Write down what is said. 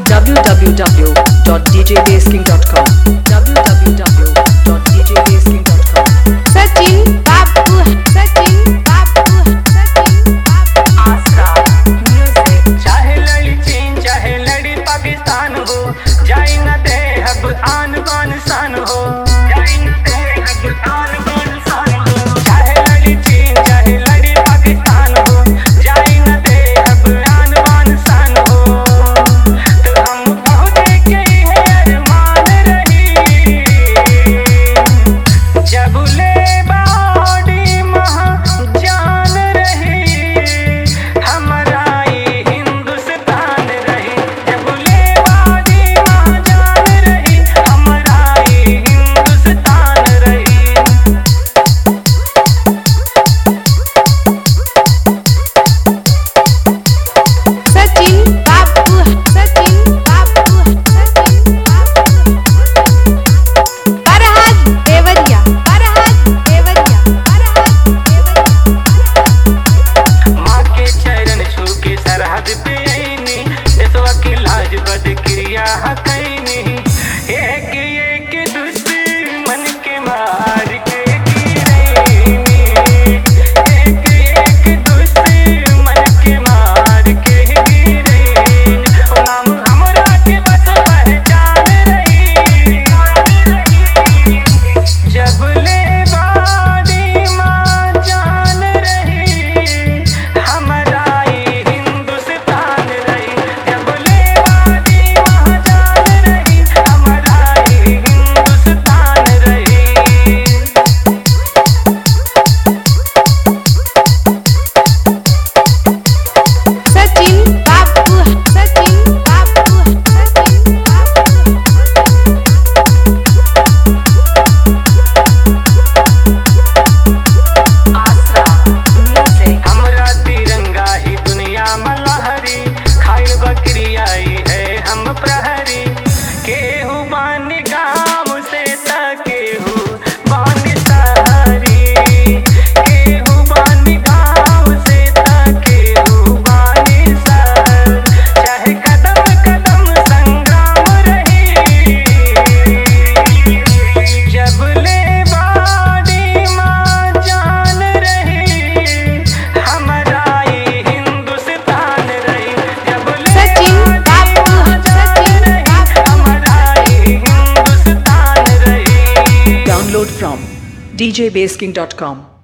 www.djbasking.com www.djbasking.com Sachin बाबू आसरा music. चाहे लड़ी चीन चाहे लड़ी पाकिस्तान हो, जाए न दे अब आन बान शान हो, जाए न दे अब आन बान शान हो। चाहे लड़ी चीन चाहे लड़ी पाकिस्तान हो, जाए न दे अब आन बान शान हो। तो हम पहुंचे के है अरमान रही, जब ले बाड़ी महाजान रही, हमारा ये हिंदुस्तान रही। जब ले बाड़ी महाजान रही, हमारा ये हिंदुस्तान रही। सचिन बाबू फरहाद देवरिया माँ के चरण छू के सरहद पे आईनी, देशवा की लाज बद क्रिया हकैनी। एक एक दुश्मन के मार के गिरैनी, एक एक दुश्मन के मार के गिरैनी। ओ नाम हमरा के बस पहचान रही, जब ले बाड़ी माँ जान रही, हमारा ये हिंदुस्तान रही। जब ले बाड़ी माँ जान रही, हमारा ये हिंदुस्तान रही। सचिन बाबू आसरा म्यूजिक। हमरा तिरंगा ही दुनिया में लहरी, खाई बकरी आई है हम प्रहरी। केहू बान गाँव से त केहू बान शहरी, केहू बान गाँव से त केहू बान शहर। चाहे कदम कदम संग्राम रही, जब ले बाड़ी माँ जान रही, हमारा ये हिंदुस्तान रही। जब ले सचिन बाड़ी बाबू माँ जान रही, हमारा ये हिंदुस्तान रही। Download from djbasking.com